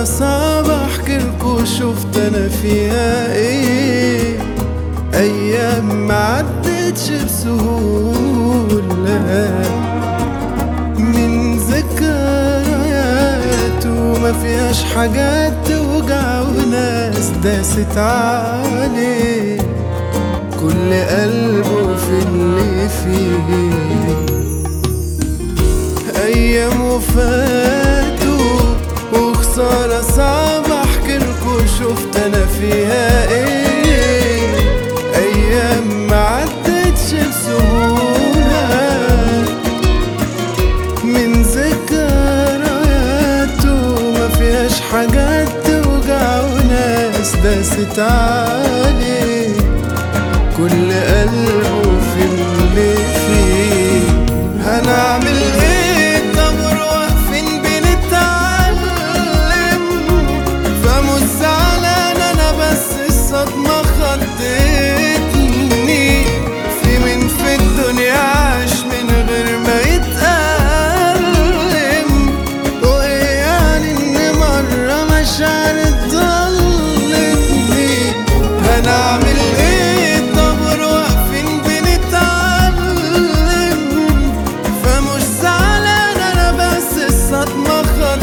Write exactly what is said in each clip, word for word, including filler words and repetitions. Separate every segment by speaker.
Speaker 1: صعب احكيلكوا شفت انا فيها ايه. ايام معدتش بسهولة من ذكريات وما فيهاش حاجات توجع وناس داست عليه كل قلبه في اللي فيه. ايام وفاتوا وخسارة صعب احكيلكوا شفت انا فيها ايه. ايام معدتش بسهولة من ذكريات وما فيهاش حاجات توجع وناس داست عليه كل قلبه في اللي فيه. هنعمل ايه طب واقفين بنتعلم فمش زعلان انا بس الصدمة خضتني. في من في الدنيا عاش من غير ما يتألم وايه يعني ان مرة مشاعر ضلتني. هنعمل ايه طب واقفين بنتعلم فمش زعلان انا بس الصدمة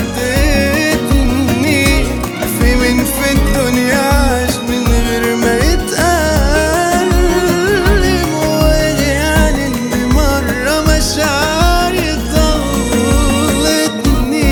Speaker 1: خضتني. في من في الدنيا عاش من غير ما يتألم وايه يعني ان مرة مشاعري ضلتني.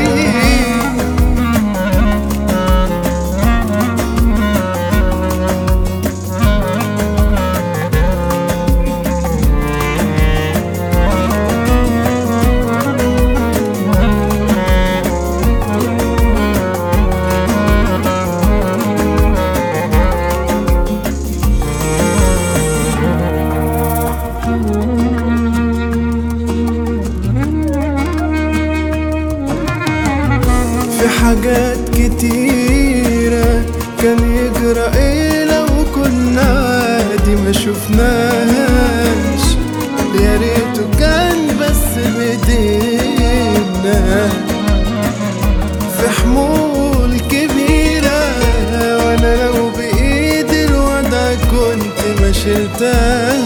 Speaker 1: في حاجات كتيرة كان يجرى ايه لو كنا عادي ما شفناهاش. يا ريته كان بس بايدينا في حمول كبيرة وانا لو بايدي الوضع كنت ما شلتهاش.